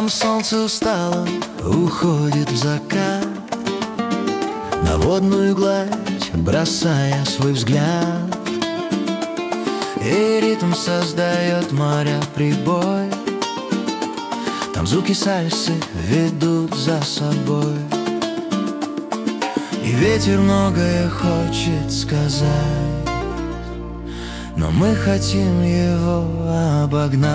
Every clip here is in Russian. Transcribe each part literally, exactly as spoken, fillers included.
солнце устало уходит в закат, на водную гладь бросая свой взгляд. И ритм создает моря прибой, там звуки сальсы ведут за собой. И ветер многое хочет сказать, но мы хотим его обогнать.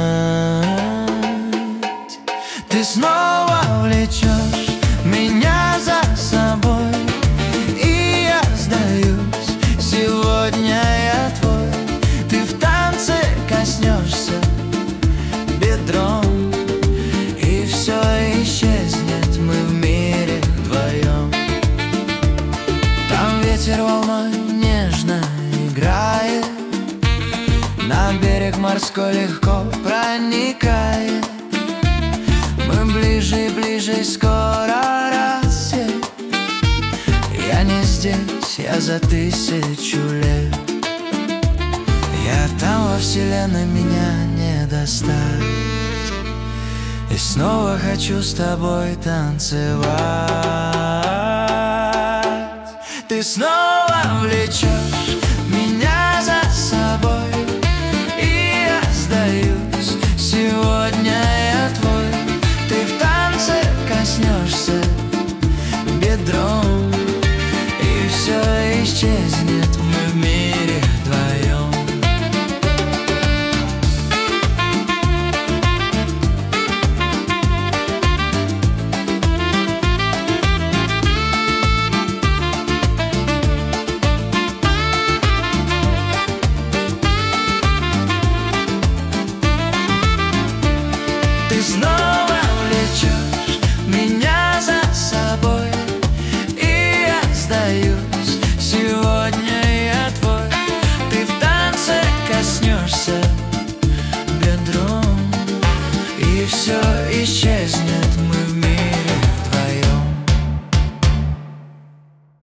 Ты снова влечешь меня за собой, и я сдаюсь, сегодня я твой. Ты в танце коснешься бедром, и все исчезнет, мы в мире вдвоем. Там ветер волной нежно играет, на берег морской легко проникает. Мы ближе и ближе, скоро рассвет. Я не здесь, я за тысячу лет. Я там во вселенной, меня не достать. И снова хочу с тобой танцевать. Ты снова влечешь меня за собой, и я сдаюсь, сегодня я твой. Ты в танце коснешься бедром, и все исчезнет, мы в мире вдвоем. Ты знаешь,